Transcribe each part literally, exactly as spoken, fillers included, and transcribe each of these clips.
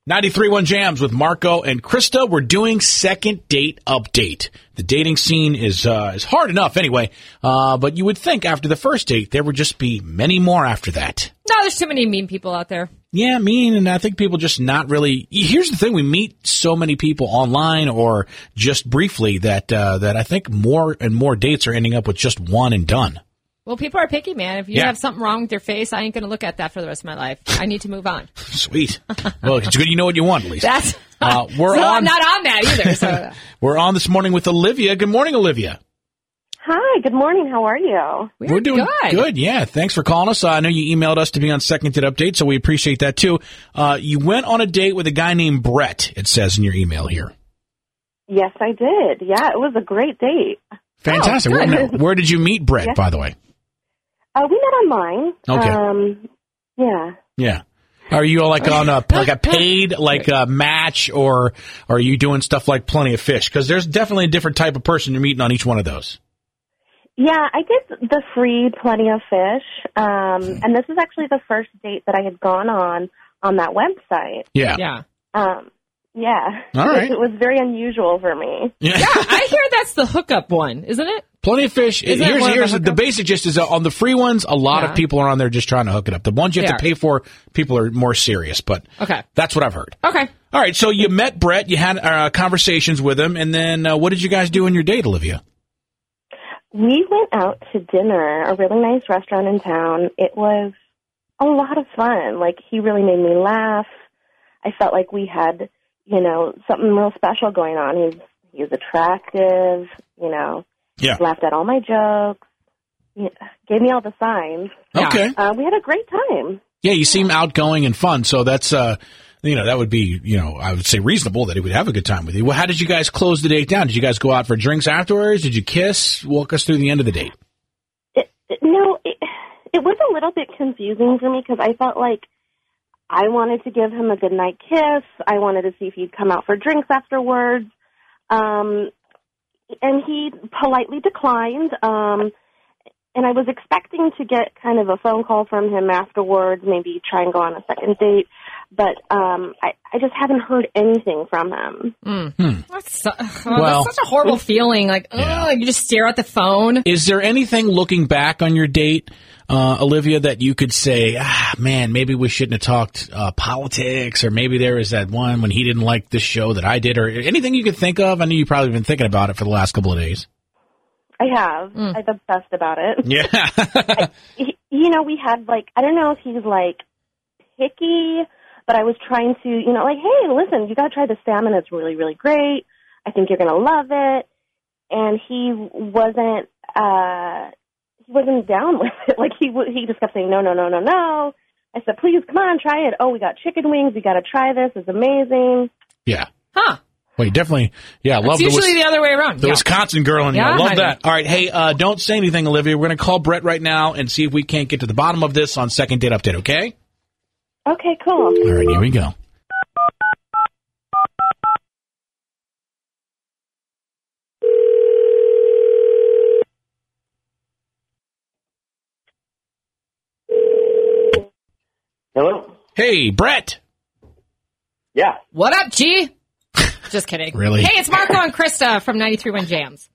ninety-three point one Jams with Marco and Krista. We're doing second date update. The dating scene is uh, is hard enough anyway, uh, but you would think after the first date there would just be many more after that. No, there's too many mean people out there. Yeah, mean, and I think people just not really. Here's the thing: we meet so many people online or just briefly that uh, that I think more and more dates are ending up with just one and done. Well, people are picky, man. If you Yeah. have something wrong with your face, I ain't going to look at that for the rest of my life. I need to move on. Sweet. Well, it's good you know what you want, at least. That's Uh, we're so on. I'm not on that either. So. We're on this morning with Olivia. Good morning, Olivia. Hi, good morning. How are you? We're, We're doing good. good. Yeah, thanks for calling us. Uh, I know you emailed us to be on Second Date Update, so we appreciate that too. Uh, you went on a date with a guy named Brett. It says in your email here. Yes, I did. Yeah, it was a great date. Fantastic. Oh, where, good. now, where did you meet Brett, Yeah. by the way? Uh, we met online. Okay. Um, yeah. Yeah. Are you like on a like a paid like a match, or are you doing stuff like Plenty of Fish? Because there's definitely a different type of person you're meeting on each one of those. Yeah, I did the free Plenty of Fish, um, and this is actually the first date that I had gone on on that website. Yeah. Yeah. Um, yeah. All right. It was very unusual for me. Yeah. Yeah, I hear that's the hookup one, isn't it? Plenty of Fish. Isn't that Here's one of here's the the, hookups? basic gist is uh, on the free ones. A lot Yeah. of people are on there just trying to hook it up. The ones you have They to pay for, people are more serious. But Okay. that's what I've heard. Okay. All right. So you met Brett. You had uh, conversations with him, and then uh, what did you guys do on your date, Olivia? We went out to dinner, a really nice restaurant in town. It was a lot of fun. Like, he really made me laugh. I felt like we had, you know, something real special going on. He's he's attractive, you know. Yeah. Laughed at all my jokes. He gave me all the signs. Yeah. Okay. Uh, we had a great time. Yeah, you seem outgoing and fun, so that's uh, you know, that would be, you know, I would say reasonable that he would have a good time with you. Well, how did you guys close the date down? Did you guys go out for drinks afterwards? Did you kiss? Walk us through the end of the date. It, it, no, it, it was a little bit confusing for me because I felt like I wanted to give him a goodnight kiss. I wanted to see if he'd come out for drinks afterwards. Um, and he politely declined. Um, and I was expecting to get kind of a phone call from him afterwards, maybe try and go on a second date. But um, I, I just haven't heard anything from him. Mm. Hmm. That's, so, oh, Well- that's such a horrible feeling. Like, Yeah. oh, you just stare at the phone. Is there anything looking back on your date, uh, Olivia, that you could say, ah, man, maybe we shouldn't have talked uh, politics, or maybe there was that one when he didn't like this show that I did, or anything you could think of? I know you've probably been thinking about it for the last couple of days. I have. Mm. I've obsessed about it. Yeah. He, you know, we had, like, I don't know if he's, like, picky, but I was trying to, you know, like, hey, listen, you got to try the salmon. It's really, really great. I think you're going to love it. And he wasn't, uh, he wasn't down with it. Like, he w- he just kept saying, no, no, no, no, no. I said, please, come on, try it. Oh, we got chicken wings. You got to try this. It's amazing. Yeah. Huh. Well, you definitely, yeah, love It's the, usually Wis- the other way around. the Yeah. Wisconsin girl in you. Yeah, I love honey. that. All right. Hey, uh, don't say anything, Olivia. We're going to call Brett right now and see if we can't get to the bottom of this on Second Date Update, okay? Okay, cool. All right, here we go. Hello? Hey, Brett. Yeah. What up, G? Just kidding. Really? Hey, it's Marco and Krista from ninety-three point one Jams.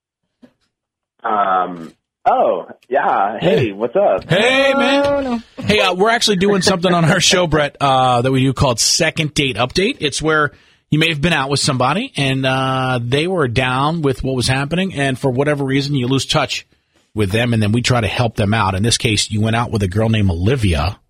Um. Oh, yeah. Hey, what's up? Hey, man. Oh, no. Hey, uh, we're actually doing something on our show, Brett, uh, that we do called Second Date Update. It's where you may have been out with somebody and uh, they were down with what was happening, and for whatever reason, you lose touch with them, and then we try to help them out. In this case, you went out with a girl named Olivia.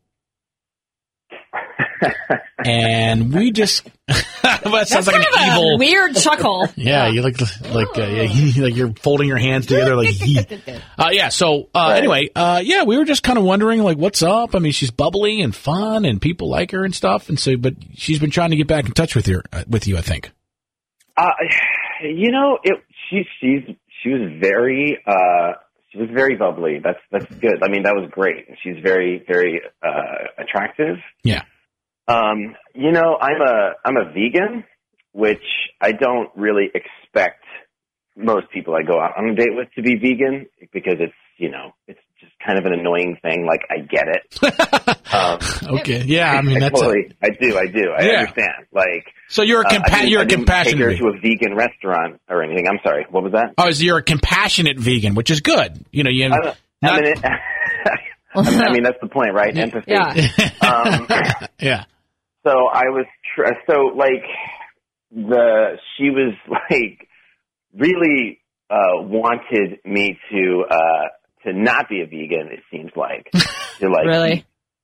And we just that sounds like Kind an of a evil. weird chuckle. Yeah, you look like uh, yeah, like you're folding your hands together, like uh, yeah. So uh, Right. anyway, uh, yeah, we were just kind of wondering, like, what's up? I mean, she's bubbly and fun, and people like her and stuff. And so, but she's been trying to get back in touch with you, uh, with you, I think. Uh, you know, it. She she's she was very uh she was very bubbly. That's that's good. I mean, that was great. She's very very uh attractive. Yeah. Um, you know, I'm a I'm a vegan, which I don't really expect most people I go out on a date with to be vegan, because it's, you know, it's just kind of an annoying thing. Like, I get it. um, okay. Yeah. I mean, I that's totally, I do. I do. I Yeah. understand. Like, so you're a uh, compa- I didn't- you're I a didn't compassionate take her to a vegan restaurant or anything. I'm sorry. What was that? Oh, so you're a compassionate vegan, which is good. You know, you I, don't, not, I, mean, it, I, mean, I mean, that's the point, right? Empathy. Yeah. Um, yeah. so I was, tr- so like, the, she was like, really, uh, wanted me to, uh, to not be a vegan, it seems like. To like, Really?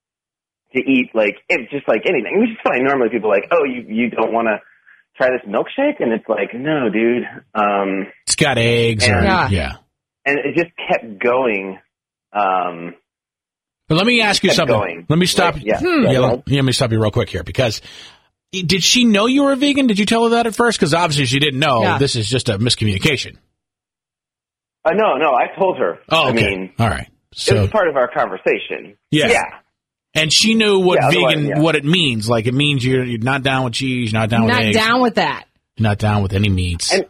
to eat like it, just like anything, which is fine. Normally people are like, oh, you you don't want to try this milkshake, and it's like, no, dude. Um, It's got eggs. Or, and, yeah. Yeah. and it just kept going. Um, But let me ask you kept something. going. Let me stop. Like, yeah, Hmm. yeah, Yeah, go let, ahead. yeah, let me stop you real quick here because did she know you were a vegan? Did you tell her that at first? Because obviously she didn't know. Yeah. This is just a miscommunication. Uh, no, no, I told her. Oh, I okay. mean, All right. it So was part of our conversation. Yeah. Yeah. and she knew what Yeah, otherwise, vegan, yeah. what it means. Like it means you're, you're not down with cheese, you're not down Not with eggs, down with that. you're not down with any meats. And-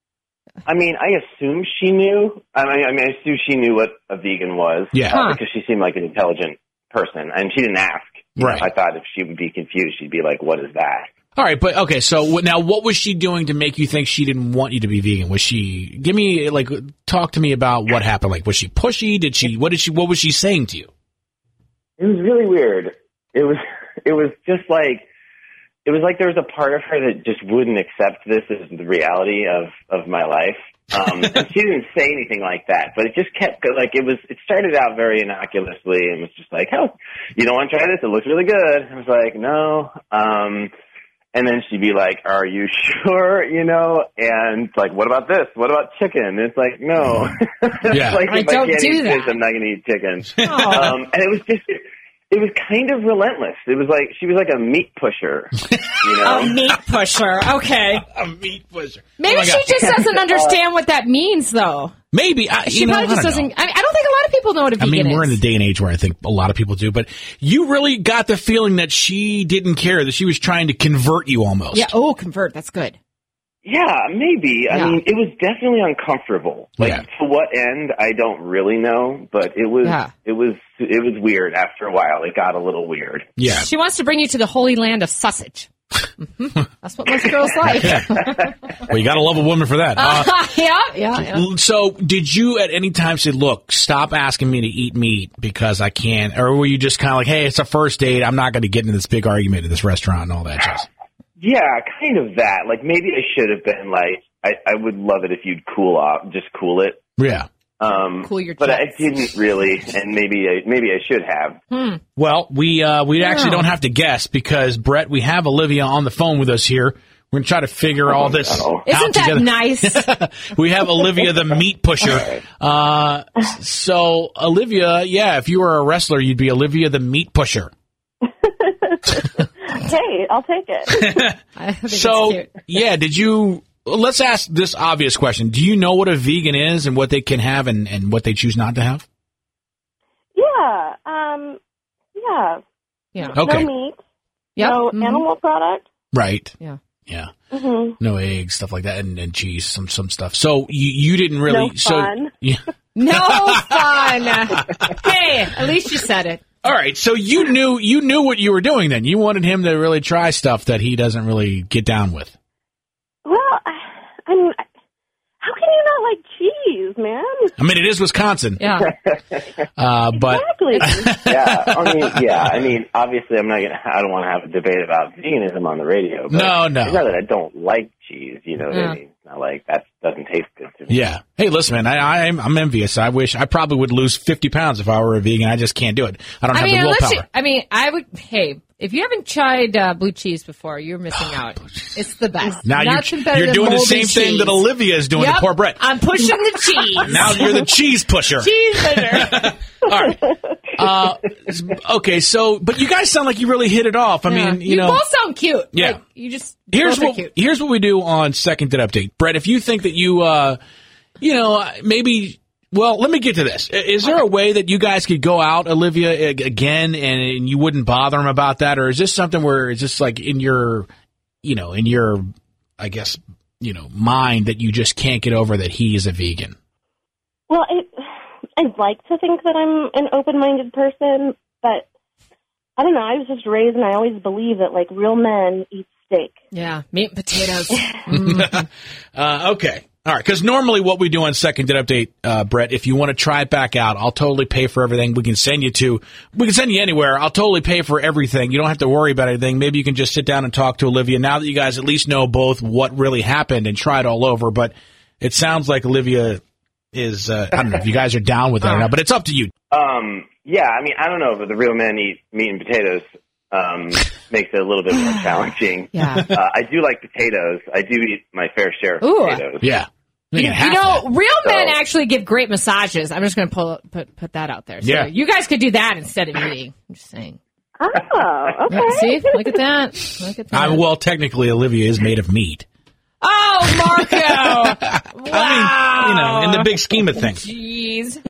I mean, I assume she knew. I mean, I mean, I assume she knew what a vegan was. Yeah. uh, Huh. because she seemed like an intelligent person, and she didn't ask. You know, Right. I thought if she would be confused, she'd be like, "What is that?" All right, but okay. So what- now, what was she doing to make you think she didn't want you to be vegan? Was she give me like talk to me about what happened? Like, was she pushy? Did she? What did she? What was she saying to you? It was really weird. It was. It was just like. It was like there was a part of her that just wouldn't accept this as the reality of, of my life. Um, and she didn't say anything like that, but it just kept, like, it was, it started out very innocuously and was just like, oh, you don't want to try this? It looks really good. I was like, no. Um, and then she'd be like, are you sure? You know, and like, what about this? What about chicken? And it's like, no. Yeah. Like, I if I don't can't do eat that. fish, I'm not going to eat chicken. Oh. Um, and it was just, it was kind of relentless. It was like, she was like a meat pusher, you know? A meat pusher. Okay. A meat pusher. Maybe Oh my she God. just doesn't understand what that means, though. Maybe I, She you know, probably I just don't doesn't. know. I, mean, I don't think a lot of people know what a I vegan mean, we're in is. a day and age where I think a lot of people do, but you really got the feeling that she didn't care, that she was trying to convert you almost. Yeah. Oh, convert. That's good. Yeah, maybe. I Yeah. mean, it was definitely uncomfortable. Like, Yeah. to what end, I don't really know, but it was, Yeah. it was, it was weird after a while. It got a little weird. Yeah. She wants to bring you to the holy land of sausage. hmm That's what most girls like. Well, you got to love a woman for that. Uh, yeah, yeah, yeah. So, did you at any time say, "Look, stop asking me to eat meat because I can't," or were you just kind of like, "Hey, it's a first date. I'm not going to get into this big argument in this restaurant and all that jazz"? Yeah, kind of that. Like, maybe I should have been like, I, I would love it if you'd cool off, just cool it. Yeah. Um, Cool your but I jets. didn't really, and maybe I, maybe I should have. Hmm. Well, we uh, we actually No. don't have to guess because Brett, we have Olivia on the phone with us here. We're gonna try to figure all this no. out Isn't that together. nice? We have Olivia, the meat pusher. Uh, so, Olivia, yeah, if you were a wrestler, you'd be Olivia, the meat pusher. Hey, I'll take it. I think So, it's cute. yeah, did you? Let's ask this obvious question: do you know what a vegan is and what they can have and, and what they choose not to have? Yeah, um, yeah. Yeah. Okay, No meat, Yep. no Mhm. animal product. right, Yeah. yeah, hmm no eggs, stuff like that, and, and cheese, some some stuff. So you you didn't really No so fun. yeah. No fun. Hey, at least you said it. All right, so you knew you knew what you were doing then. You wanted him to really try stuff that he doesn't really get down with. Well, I, I mean, how can you not like cheese, man? I mean, it is Wisconsin, Yeah. uh, but Exactly. Yeah, I mean, yeah, I mean, obviously, I'm not gonna. I don't want to have a debate about veganism on the radio. But No, no. It's not that I don't like cheese. You know what Yeah. I mean? It's not like that doesn't taste good to me. yeah. Hey, listen, man, I, I'm I'm envious. I wish I probably would lose fifty pounds if I were a vegan. I just can't do it. I don't I have mean, the unless willpower. you, I mean, I would. Hey, if you haven't tried uh, blue cheese before, you're missing out. It's the best. Now Nothing you're, better you're than doing the moldy same thing cheese. that Olivia is doing Yep. to poor Brett. I'm pushing the cheese. Now you're the cheese pusher. cheese pusher. All right. Uh, okay, so but you guys sound like you really hit it off. I Yeah. mean, you, know, both sound cute. Yeah. Like, you just here's both are what cute. here's what we do on Second Date Update. Brett, if you think that you, uh, you know, maybe. Well, let me get to this. Is there a way that you guys could go out, Olivia, ag- again, and, and you wouldn't bother him about that, or is this something where it's just like in your, you know, in your, I guess, you know, mind that you just can't get over that he is a vegan? Well, it, I'd like to think that I'm an open-minded person, but I don't know. I was just raised, and I always believe that, like, real men eat steak. Yeah, meat and potatoes. mm. uh, okay. All right, because normally what we do on Second Date Update, uh, Brett, if you want to try it back out, I'll totally pay for everything. We can send you to, we can send you anywhere. I'll totally pay for everything. You don't have to worry about anything. Maybe you can just sit down and talk to Olivia now that you guys at least know both what really happened and try it all over. But it sounds like Olivia is, uh, I don't know if you guys are down with that or not, but it's up to you. Um, yeah, I mean, I don't know, but the real men eat meat and potatoes. Um, makes it a little bit more challenging. Yeah. Uh, I do like potatoes. I do eat my fair share of Ooh. potatoes. Yeah. You, you know, that. real So- men actually give great massages. I'm just going to pull put put that out there. So Yeah. you guys could do that instead of eating. I'm just saying. Oh, okay. See, look at that. Look at that. I, well, technically, Olivia is made of meat. Oh, Marco! Wow. I mean, you know, in the big scheme of things. Jeez.